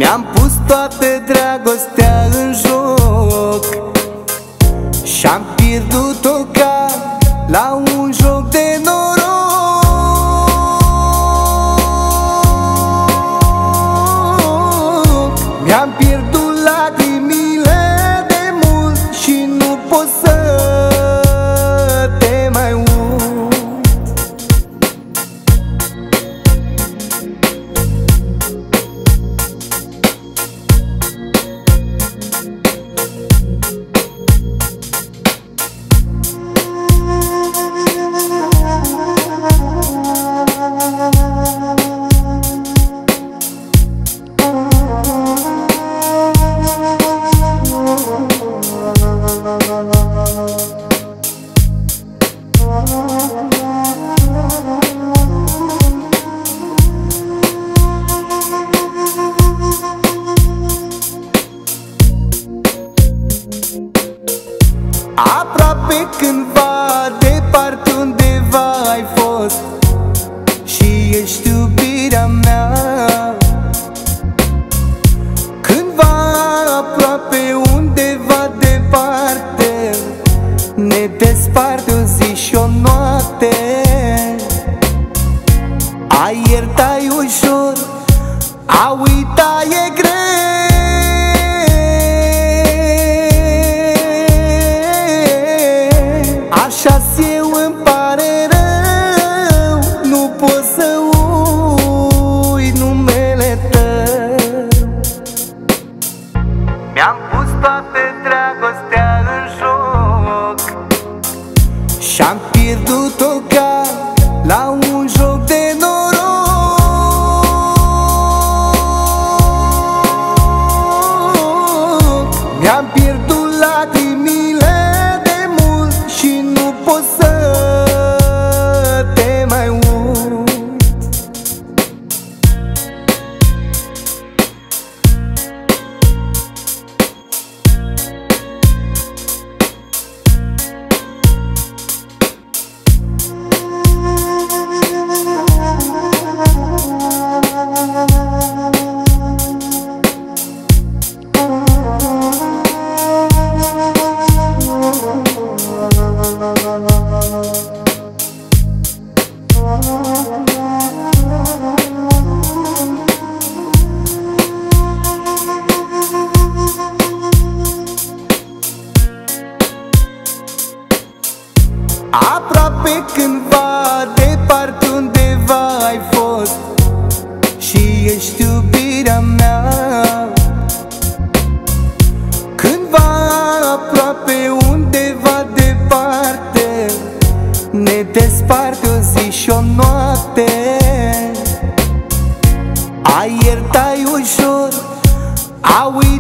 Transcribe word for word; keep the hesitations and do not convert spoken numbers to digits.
Mi-am pus toată dragostea în joc și-am pierdut-o ca la un joc de noroc. Mi-am pierdut lacrimile de mult și nu pot să te mai uit. Aproape cândva, departe undeva ai fost și ești iubirea mea. Cândva, aproape undeva departe, ne desparte o zi și o noapte. A ierta e ușor, a uita e greu. Așa-ți eu îmi pare rău, nu pot să uit numele tău. Mi-am pus toată dragostea în joc și-am pierdut-o ca la un joc de noroc. Mi-am pierdut lacrimile de mult și nu pot să te mai uit. Aproape cândva, departe undeva ai fost și ești iubirea mea. Cândva, aproape undeva departe, ne desparte o zi și o noapte. A ierta e ușor, a uita